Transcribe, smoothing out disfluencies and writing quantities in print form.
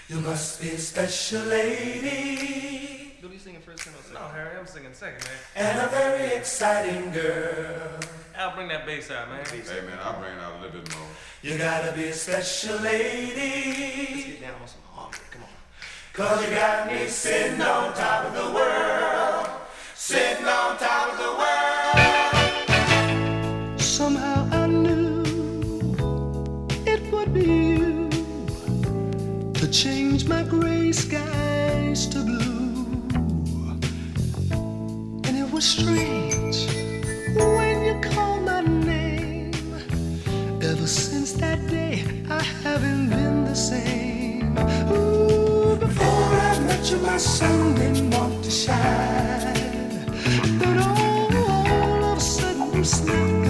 You must be a special lady. Billy, you singing first, tenor, second? No, Harry, I'm singing second, man. And a very exciting girl. Al, bring that bass out, man. Hey, man, I'll bring it out a little bit more. You gotta be a special Let's lady. get down on some harmony. Come on. 'Cause you got me sitting on top of the world. Sitting on top of the world. Somehow I knew it would be you to change my gray skies to blue. And it was strange when you called my name. Ever since that day I haven't been the same. Ooh, before I met you my sun didn't want to shine, but all of a sudden you snuck